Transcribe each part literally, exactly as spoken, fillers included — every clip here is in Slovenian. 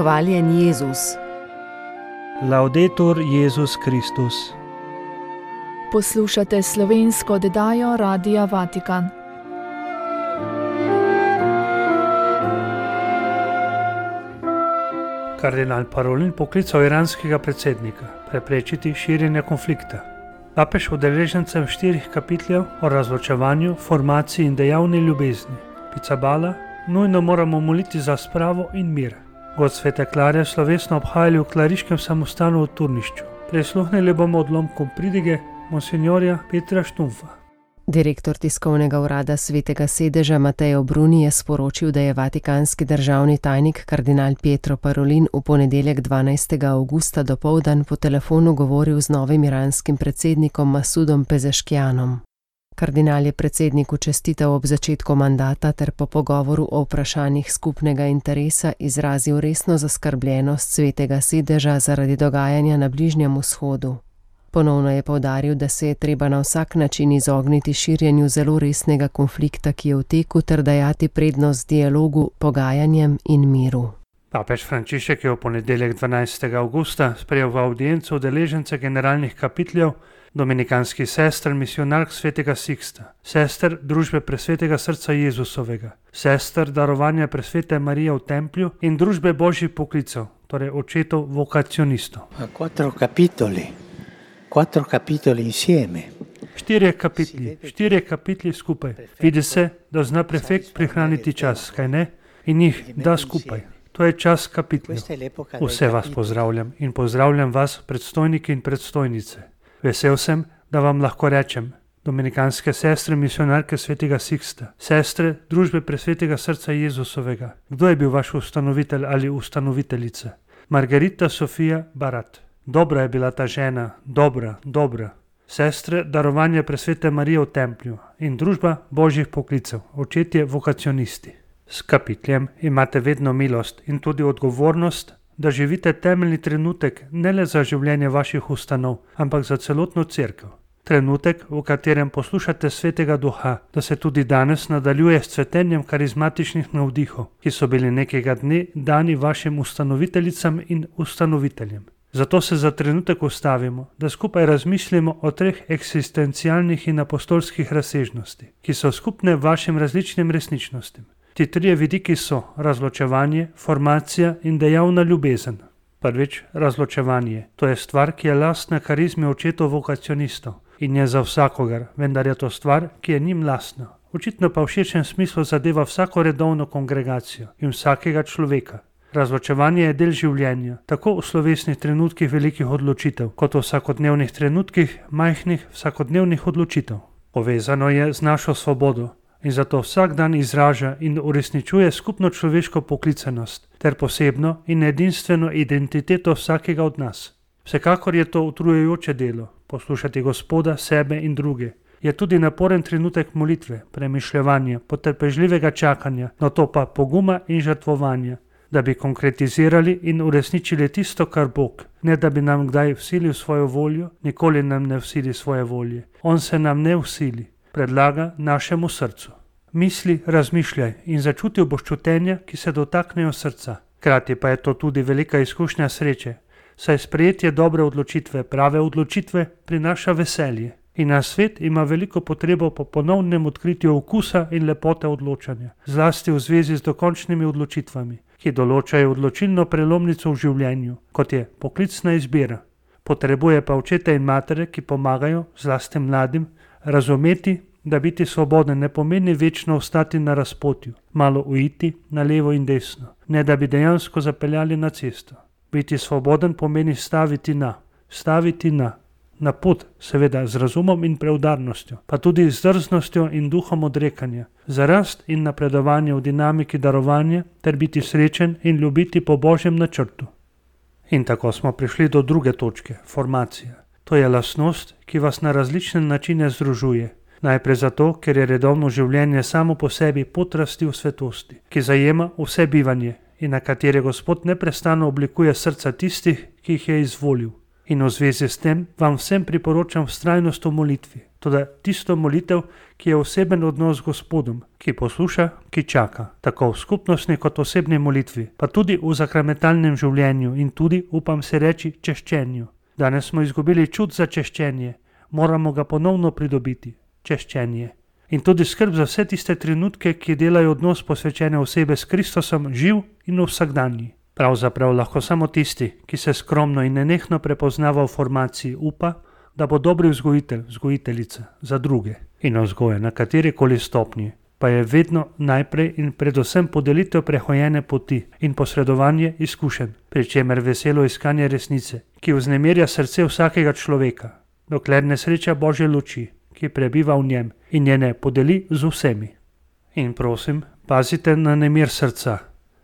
Hvaljen Jezus. Laudetur Jezus Kristus. Poslušate slovensko oddajo Radia Vatikan. Kardinal Parolin poklical iranskega predsednika preprečiti širjenje konflikta. Papež udeležencem štirih kapitljev o razločevanju, formaciji in dejavni ljubezni Pizzaballa nujno moramo moliti za spravo in mir. God Svete Klare slovesno obhajali v klariškem samostanu v Turnišču. Prisluhnili bomo odlomkom pridige monsinjorja Petra Štumfa. Direktor tiskovnega urada Svetega sedeža Mateo Bruni je sporočil, da je vatikanski državni tajnik kardinal Pietro Parolin v ponedeljek dvanajstega avgusta dopoldan po telefonu govoril z novim iranskim predsednikom Masudom Pezeškijanom. Kardinal je predsedniku čestital ob začetku mandata ter po pogovoru o vprašanjih skupnega interesa izrazil resno zaskrbljenost Svetega sedeža zaradi dogajanja na Bližnjem vzhodu. Ponovno je poudaril, da se je treba na vsak način izogniti širjenju zelo resnega konflikta, ki je v teku, ter dajati prednost dialogu, pogajanjem in miru. Papež Frančišek je v ponedeljek dvanajstega avgusta sprejel v avdienco udeležence generalnih kapitljev dominikanskih sester misionark Svetega Siksta, sester družbe Presvetega srca Jezusovega, sester darovanja Presvete Marije v templju in družbe Božjih poklicev, torej očetov vokacionistov. Quattro capitoli. Quattro capitoli insieme. Štirje kapitli, štirje kapitli skupaj. Vidi se, da zna prefekt prihraniti čas, kaj ne? In jih da skupaj. To je čas kapitljev. Vse vas pozdravljam in pozdravljam vas, predstojniki in predstojnice. Vesel sem, da vam lahko rečem, dominikanske sestre misionarke Svetega Siksta, sestre družbe Presvetega srca Jezusovega. Kdo je bil vaš ustanovitelj ali ustanoviteljica? Margarita Sofia Barat. Dobra je bila ta žena, dobra, dobra. Sestre darovanja Presvete Marije v templju in družba Božjih poklicev, očetje vokacionisti. S kapitljem imate vedno milost in tudi odgovornost, da živite temeljni trenutek ne le za življenje vaših ustanov, ampak za celotno cerkev. Trenutek, v katerem poslušate Svetega Duha, da se tudi danes nadaljuje s cvetenjem karizmatičnih navdihov, ki so bili nekega dne dani vašim ustanoviteljicam in ustanoviteljem. Zato se za trenutek ustavimo, da skupaj razmislimo o treh eksistencialnih in apostolskih razsežnosti, ki so skupne vašim različnim resničnostim. Ti trije vidiki so razločevanje, formacija in dejavna ljubezen. Prvič, razločevanje. To je stvar, ki je lastna karizmi očetov vokacionistov in je za vsakogar, vendar je to stvar, ki je njim lastna. Očitno pa v širšem smislu zadeva vsako redovno kongregacijo in vsakega človeka. Razločevanje je del življenja, tako v slovesnih trenutkih velikih odločitev, kot v vsakodnevnih trenutkih majhnih vsakodnevnih odločitev. Povezano je z našo svobodo in zato vsak dan izraža in uresničuje skupno človeško poklicanost ter posebno in edinstveno identiteto vsakega od nas. Vsekakor je to utrujajoče delo, poslušati Gospoda, sebe in druge. Je tudi naporen trenutek molitve, premišljevanja, potrpežljivega čakanja, nato pa poguma in žrtvovanja, da bi konkretizirali in uresničili tisto, kar Bog, ne da bi nam kdaj vsilil svojo voljo, nikoli nam ne vsili svoje volje. On se nam ne vsili, predlaga našemu srcu. Misli, razmišljaj in začutil boš čutenja, ki se dotaknejo srca. Hkrati pa je to tudi velika izkušnja sreče, saj sprejetje dobre odločitve, prave odločitve prinaša veselje. In na svet ima veliko potrebo po ponovnem odkritju okusa in lepote odločanja, zlasti v zvezi z dokončnimi odločitvami, ki določajo odločilno prelomnico v življenju, kot je poklicna izbira. Potrebuje pa očete in matere, ki pomagajo, zlasti mladim, razumeti, da biti svoboden ne pomeni večno ostati na razpotju, malo uiti na levo in desno, ne da bi dejansko zapeljali na cesto. Biti svoboden pomeni staviti na, staviti na, na pot, seveda z razumom in preudarnostjo, pa tudi z drznostjo in duhom odrekanja, za rast in napredovanje v dinamiki darovanja ter biti srečen in ljubiti po Božjem načrtu. In tako smo prišli do druge točke, formacija. To je lastnost, ki vas na različne načine združuje. Najprej zato, ker je redovno življenje samo po sebi pot rasti v svetosti, ki zajema vse bivanje in na katere Gospod neprestano oblikuje srca tistih, ki jih je izvolil. In v zvezi s tem vam vsem priporočam vztrajnost v molitvi. Toda tisto molitev, ki je oseben odnos z Gospodom, ki posluša, ki čaka, tako v skupnostni kot osebni molitvi, pa tudi v sakramentalnem življenju in tudi, upam se reči, češčenju. Danes smo izgubili čut za češčenje, moramo ga ponovno pridobiti, češčenje. In tudi skrb za vse tiste trenutke, ki delajo odnos posvečene osebe s Kristusom živ in vsakdanji. Pravzaprav lahko samo tisti, ki se skromno in nenehno prepoznava v formaciji, upa, da bo dobri vzgojitelj, vzgojiteljica za druge. In vzgoja na katerikoli stopnji pa je vedno najprej in predvsem podelitev prehojene poti in posredovanje izkušenj, pri čemer veselo iskanje resnice, ki vznemirja srce vsakega človeka, dokler ne sreča Božje luči, ki prebiva v njem in je ne podeli z vsemi. In prosim, pazite na nemir srca.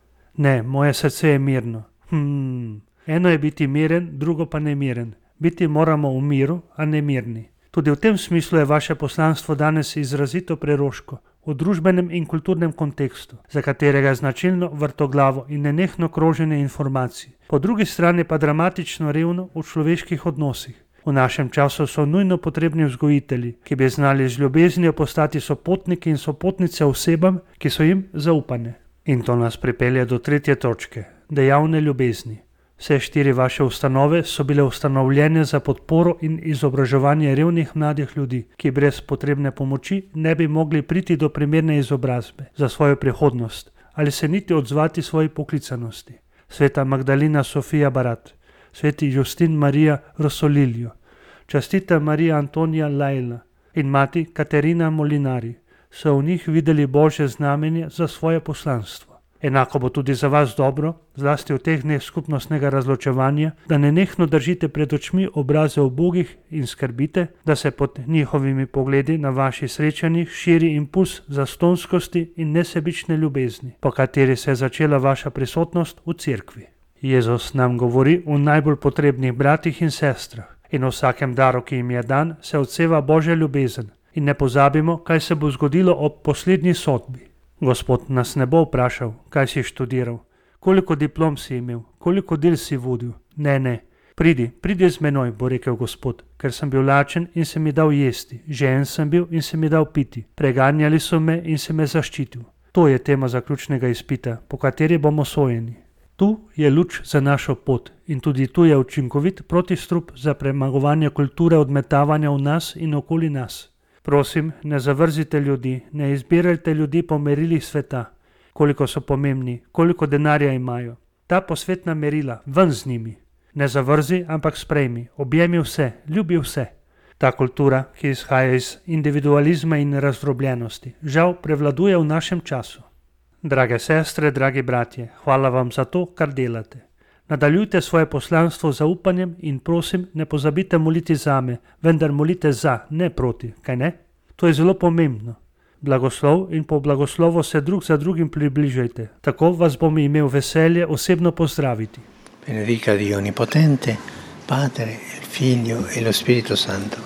Ne, moje srce je mirno. Hmm, eno je biti miren, drugo pa nemiren. Biti moramo v miru, a ne mirni. Tudi v tem smislu je vaše poslanstvo danes izrazito preroško, v družbenem in kulturnem kontekstu, za katerega je značilno vrtoglavo in nenehno kroženje informacij. Po drugi strani pa dramatično revno v človeških odnosih. V našem času so nujno potrebni vzgojitelji, ki bi znali z ljubeznijo postati sopotniki in sopotnice osebam, ki so jim zaupane. In to nas pripelje do tretje točke, dejavne ljubezni. Vse štiri vaše ustanove so bile ustanovljene za podporo in izobraževanje revnih mladih ljudi, ki brez potrebne pomoči ne bi mogli priti do primerne izobrazbe za svojo prihodnost ali se niti odzvati svoji poklicanosti. Sveta Magdalena Sofija Barat, sveti Justin Marija Rosoliljo, častita Marija Antonija Lajla in mati Katerina Molinari so v njih videli Božje znamenje za svoje poslanstvo. Enako bo tudi za vas dobro, zlasti v teh dneh skupnostnega razločevanja, da nenehno držite pred očmi obraze ubogih in skrbite, da se pod njihovimi pogledi na vaših srečanjih širi impuls zastonskosti in nesebične ljubezni, po kateri se je začela vaša prisotnost v cerkvi. Jezus nam govori o najbolj potrebnih bratih in sestrah in o vsakem daru, ki jim je dan, se odseva Božja ljubezen. In ne pozabimo, kaj se bo zgodilo ob poslednji sodbi. Gospod nas ne bo vprašal, kaj si študiral, koliko diplom si imel, koliko del si vodil. Ne, ne, pridi, pridi z menoj, bo rekel Gospod, ker sem bil lačen in se mi dal jesti, žejen sem bil in se mi dal piti, preganjali so me in se me zaščitil. To je tema zaključnega izpita, po kateri bomo sojeni. Tu je luč za našo pot in tudi tu je učinkovit protistrup za premagovanje kulture odmetavanja v nas in okoli nas. Prosim, ne zavrzite ljudi, ne izbirajte ljudi po merilih sveta, koliko so pomembni, koliko denarja imajo. Ta posvetna merila, ven z njimi. Ne zavrzi, ampak sprejmi, objemi vse, ljubi vse. Ta kultura, ki izhaja iz individualizma in razdrobljenosti, žal prevladuje v našem času. Drage sestre, dragi bratje, hvala vam za to, kar delate. Nadaljujte svoje poslanstvo z zaupanjem in prosim, ne pozabite moliti zame, vendar molite za, ne proti, kaj ne? To je zelo pomembno. Blagoslov in po blagoslovu se drug za drugim približajte, tako vas bom imel veselje osebno pozdraviti. Benedica Dio Onnipotente, Padre, il Figlio e lo Spirito Santo.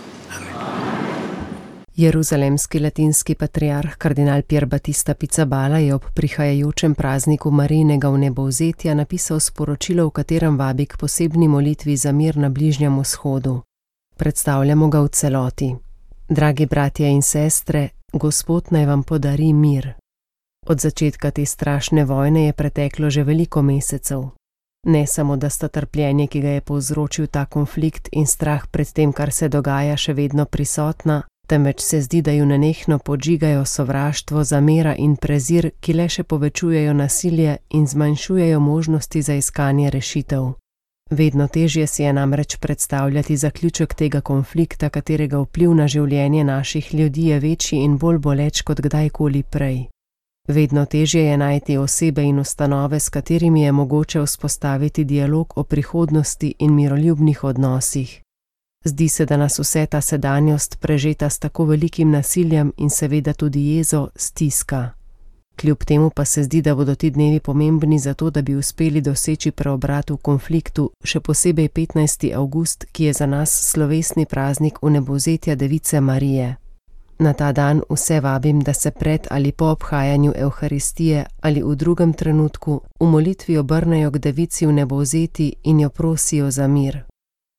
Jeruzalemski latinski patriarh kardinal Pier Battista Pizzaballa je ob prihajajočem prazniku Marijinega vnebovzetja napisal sporočilo, v katerem vabi k posebni molitvi za mir na Bližnjem vzhodu. Predstavljamo ga v celoti. Dragi bratje in sestre, Gospod naj vam podari mir. Od začetka te strašne vojne je preteklo že veliko mesecev. Ne samo, da sta trpljenje, ki ga je povzročil ta konflikt, in strah pred tem, kar se dogaja, še vedno prisotna, temveč se zdi, da ju nenehno podžigajo sovraštvo, zamera in prezir, ki le še povečujejo nasilje in zmanjšujejo možnosti za iskanje rešitev. Vedno težje si je namreč predstavljati zaključek tega konflikta, katerega vpliv na življenje naših ljudi je večji in bolj boleč kot kdajkoli prej. Vedno težje je najti osebe in ustanove, s katerimi je mogoče vzpostaviti dialog o prihodnosti in miroljubnih odnosih. Zdi se, da nas vse ta sedanjost, prežeta s tako velikim nasiljem in seveda tudi jezo, stiska. Kljub temu pa se zdi, da bodo ti dnevi pomembni za to, da bi uspeli doseči preobrat v konfliktu, še posebej petnajsti avgust, ki je za nas slovesni praznik vnebovzetja Device Marije. Na ta dan vse vabim, da se pred ali po obhajanju Evharistije ali v drugem trenutku v molitvi obrnejo k Devici vnebovzeti in jo prosijo za mir.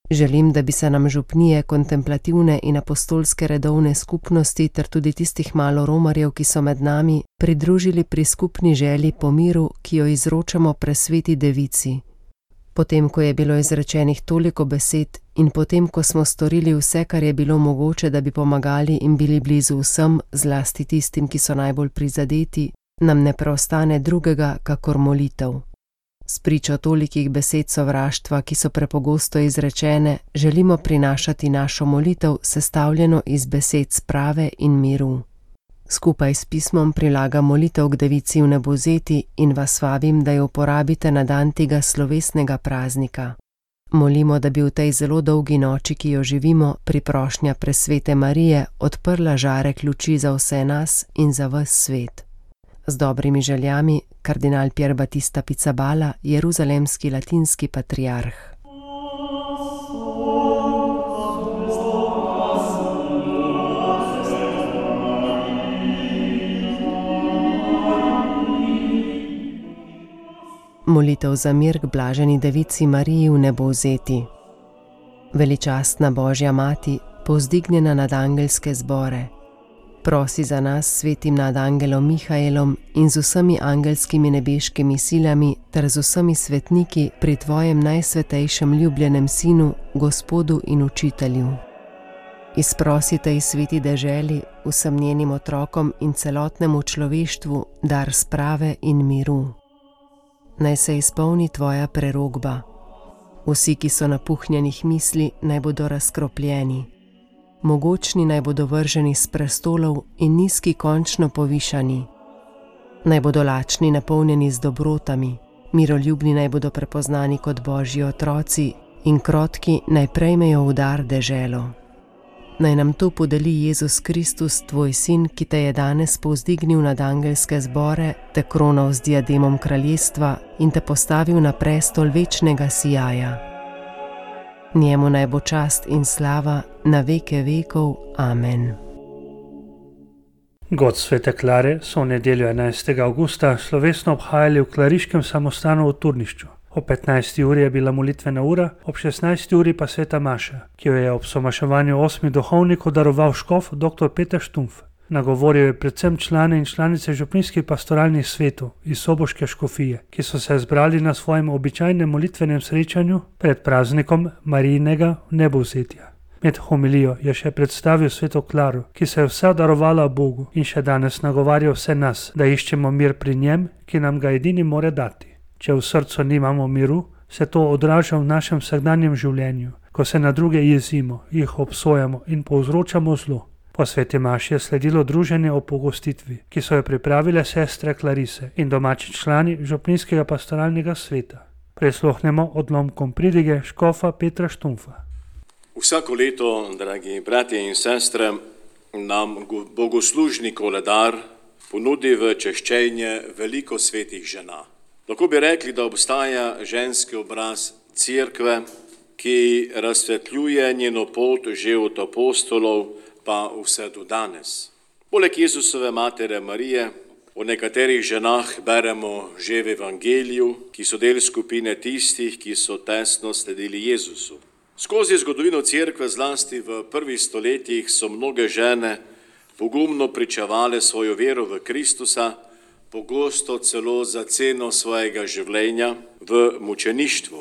Želim, da bi se nam župnije, kontemplativne in apostolske redovne skupnosti ter tudi tistih malo romarjev, ki so med nami, pridružili pri skupni želji po miru, ki jo izročamo presveti devici. Potem, ko je bilo izrečenih toliko besed in potem, ko smo storili vse, kar je bilo mogoče, da bi pomagali in bili blizu vsem, zlasti tistim, ki so najbolj prizadeti, nam ne preostane drugega, kakor molitev. Spričo tolikih besed sovraštva, ki so prepogosto izrečene, želimo prinašati našo molitev, sestavljeno iz besed sprave in miru. Skupaj s pismom prilagam molitev k devici v nebozeti in vas vabim, da jo uporabite na dan tega slovesnega praznika. Molimo, da bi v tej zelo dolgi noči, ki jo živimo, priprošnja presvete Marije odprla žarek luči za vse nas in za ves svet. Z dobrimi željami, kardinal Pier Battista Pizzaballa, jeruzalemski latinski patriarh. Molitev za mir k blaženi devici Mariji v nebovzeti. Veličastna Božja mati, povzdignjena nad angelske zbore, prosi za nas svetim nad angelom Mihaelom in z vsemi angelskimi nebeškimi silami ter z vsemi svetniki pri tvojem najsvetejšem ljubljenem sinu, Gospodu in Učitelju. Izprosi tej sveti deželi, vsem njenim otrokom in celotnemu človeštvu dar sprave in miru. Naj se izpolni tvoja prerogba. Vsi, ki so napuhnjenih misli, naj bodo razkropljeni. Mogočni naj bodo vrženi s prestolov in nizki končno povišani. Naj bodo lačni napolnjeni z dobrotami, miroljubni naj bodo prepoznani kot Božji otroci in krotki naj prejmejo v dar deželo. Naj nam to podeli Jezus Kristus, tvoj sin, ki te je danes povzdignil nad angelske zbore, te kronal z diademom kraljestva in te postavil na prestol večnega sijaja. Njemu naj bo čast in slava na veke vekov. Amen. God svete Klare so v nedeljo enajstega avgusta slovesno obhajali v klariškem samostanu v Turnišču. Ob petnajsti uri je bila molitvena ura, ob šestnajsti uri pa sveta maša, ki jo je ob somaševanju osmih duhovnikov daroval škof dr. Peter Štumpf. Nagovoril je predvsem člane in članice župnijskih pastoralnih svetov iz soboške škofije, ki so se zbrali na svojem običajnem molitvenem srečanju pred praznikom Marijinega nebovzetja. Med homilijo je še predstavil sveto Klaro, ki se je vsa darovala Bogu in še danes nagovarja vse nas, da iščemo mir pri njem, ki nam ga edini more dati. Če v srcu nimamo miru, se to odraža v našem vsakdanjem življenju, ko se na druge jezimo, jih obsojamo in povzročamo zlo. Po sveti maši je sledilo druženje o pogostitvi, ki so jo pripravile sestre Klarise in domači člani župnijskega pastoralnega sveta. Prisluhnemo odlomkom pridige škofa Petra Štumpfa. Vsako leto, dragi bratje in sestre, nam bogoslužni koledar ponudi v češčenje veliko svetih žena. Lahko bi rekli, da obstaja ženski obraz cerkve, ki razsvetljuje njeno pot že od apostolov pa vse do danes. Poleg Jezusove matere Marije, o nekaterih ženah beremo že v Evangeliju, ki so del skupine tistih, ki so tesno sledili Jezusu. Skozi zgodovino cerkve, zlasti v prvih stoletjih, so mnoge žene pogumno pričevale svojo vero v Kristusa, pogosto celo za ceno svojega življenja v mučeništvu.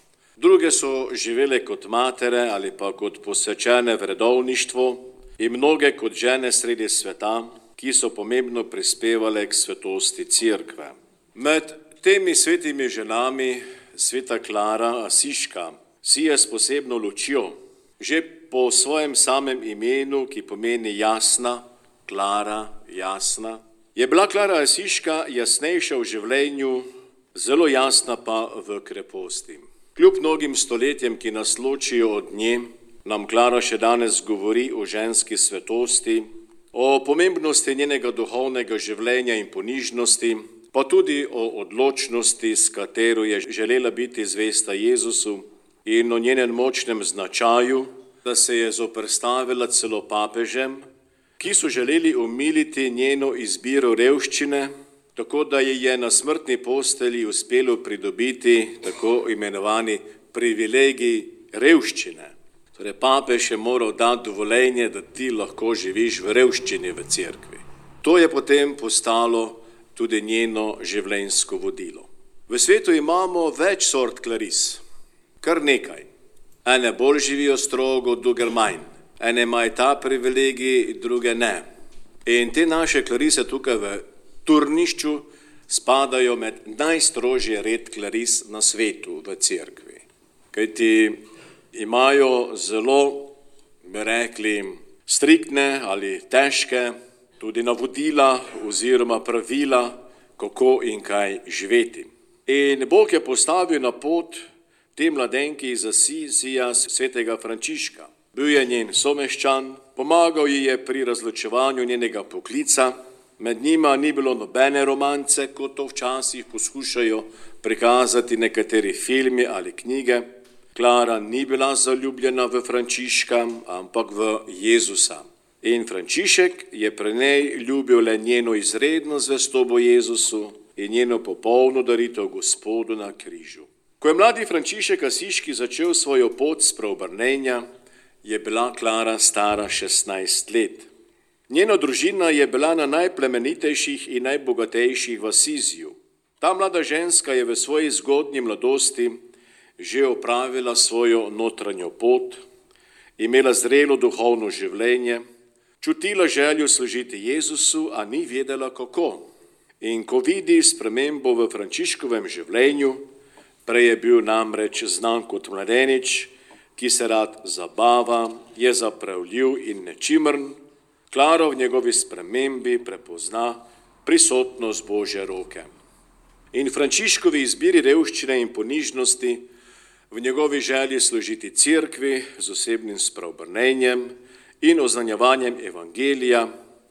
Druge so živele kot matere ali pa kot posvečene v redovništvu in mnoge kot žene sredi sveta, ki so pomembno prispevale k svetosti cerkve. Med temi svetimi ženami sveta Klara Asiška sije s posebno lučjo, že po svojem samem imenu, ki pomeni jasna, Klara, jasna, je bila Klara Asiška jasnejša v življenju, zelo jasna pa v kreposti. Kljub mnogim stoletjem, ki nas ločijo od nje, nam Klara še danes govori o ženski svetosti, o pomembnosti njenega duhovnega življenja in ponižnosti, pa tudi o odločnosti, s katero je želela biti zvesta Jezusu, in o njenem močnem značaju, da se je zoperstavila celo papežem, ki so želeli omiliti njeno izbiro revščine, tako da ji je na smrtni postelji uspelo pridobiti tako imenovani privilegij revščine. Torej, papež je moral dati dovoljenje, da ti lahko živiš v revščini v cerkvi. To je potem postalo tudi njeno življenjsko vodilo. V svetu imamo več sort klaris, kar nekaj. Ene bolj živijo strogo, druge manj. Ene imajo ta privilegij, druge ne. In te naše klarise tukaj v Turnišču spadajo med najstrožji red klaris na svetu v cerkvi. Kajti imajo zelo, bi rekli, striktne ali težke tudi navodila oziroma pravila, kako in kaj živeti. In Bog je postavil na pot te mladenki iz Asizija svetega Frančiška. Bil je njen someščan, pomagal ji je pri razločevanju njenega poklica, med njima ni bilo nobene romance, kot to včasih poskušajo prikazati nekateri filmi ali knjige. Klara ni bila zaljubljena v Frančiška, ampak v Jezusa. In Frančišek je pri njej ljubil le njeno izredno zvestobo Jezusu in njeno popolno daritev Gospodu na križu. Ko je mladi Frančišek Asiški začel svojo pot spreobrnenja, je bila Klara stara šestnajst let. Njena družina je bila na najplemenitejših in najbogatejših v Asiziju. Ta mlada ženska je v svoji zgodnji mladosti že opravila svojo notranjo pot, imela zrelo duhovno življenje, čutila željo služiti Jezusu, a ni vedela kako. In ko vidi spremembo v Frančiškovem življenju, prej je bil namreč znan kot mladenič, ki se rad zabava, je zapravljiv in nečimrn, Klara v njegovi spremembi prepozna prisotnost Božje roke. In Frančiškovi izbiri revščine in ponižnosti, v njegovi želji služiti cerkvi z osebnim spreobrnenjem in oznanjevanjem evangelija,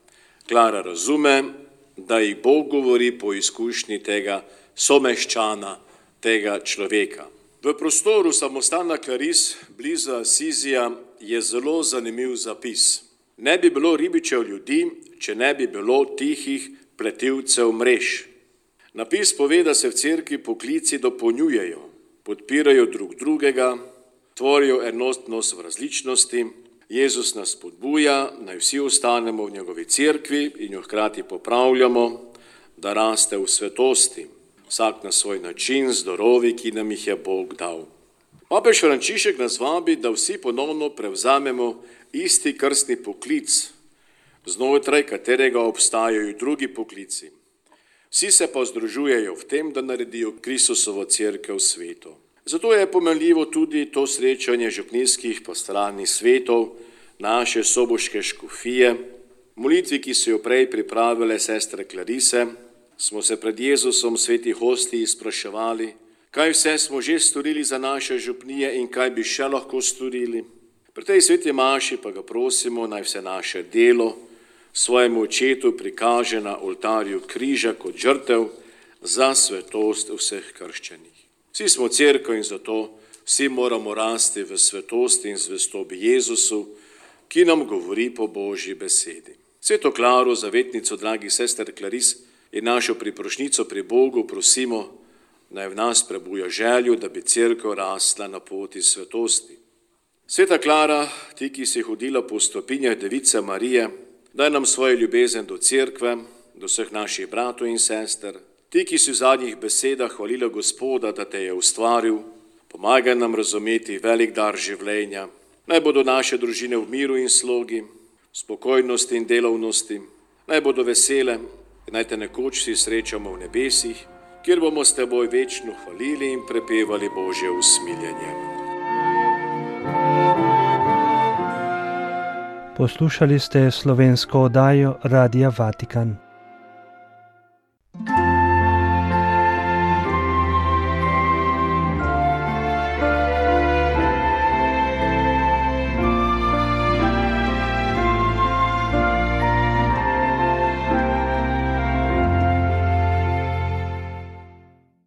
Klara razume, da ji Bog govori po izkušnji tega someščana, tega človeka. V prostoru samostana Klaris blizu Asizija je zelo zanimiv zapis. Ne bi bilo ribičev ljudi, če ne bi bilo tihih pletilcev mrež. Napis pove, da se v cerkvi poklici dopolnjujejo, podpirajo drug drugega, tvorijo enotnost v različnosti. Jezus nas spodbuja, naj vsi ostanemo v njegovi cerkvi in jo hkrati popravljamo, da raste v svetosti, vsak na svoj način, z darovi, ki nam jih je Bog dal. Papež Frančišek nas vabi, da vsi ponovno prevzamemo isti krstni poklic, znotraj katerega obstajajo drugi poklici. Vsi se pa združujejo v tem, da naredijo Kristusovo cerkev svetu. Zato je pomenljivo tudi to srečanje župnijskih pastoralnih svetov, naše soboške škofije. Molitvi, ki so jo prej pripravile sestre Klarise, smo se pred Jezusom sveti hostiji spraševali, kaj vse smo že storili za naše župnije in kaj bi še lahko storili. Pri tej sveti maši pa ga prosimo, naj vse naše delo svojemu očetu prikaže na oltarju križa kot žrtev za svetost vseh krščenih. Vsi smo cerkev in zato vsi moramo rasti v svetosti in zvestobi Jezusu, ki nam govori po Božji besedi. Sveto Klaro, zavetnico dragih sester Klaris in našo priprošnjico pri Bogu prosimo, naj v nas prebuja željo, da bi cerkev rasla na poti svetosti. Sveta Klara, ti, ki si hodila po stopinjah Device Marije, daj nam svojo ljubezen do cerkve, do vseh naših bratov in sester. Ti, ki si v zadnjih besedah hvalila Gospoda, da te je ustvaril, pomagaj nam razumeti velik dar življenja. Naj bodo naše družine v miru in slogi, spokojnosti in delovnosti, naj bodo vesele in naj te nekoč vsi srečamo v nebesih, kjer bomo s teboj večno hvalili in prepevali Božje usmiljenje. Poslušali ste slovensko oddajo Radia Vatikan.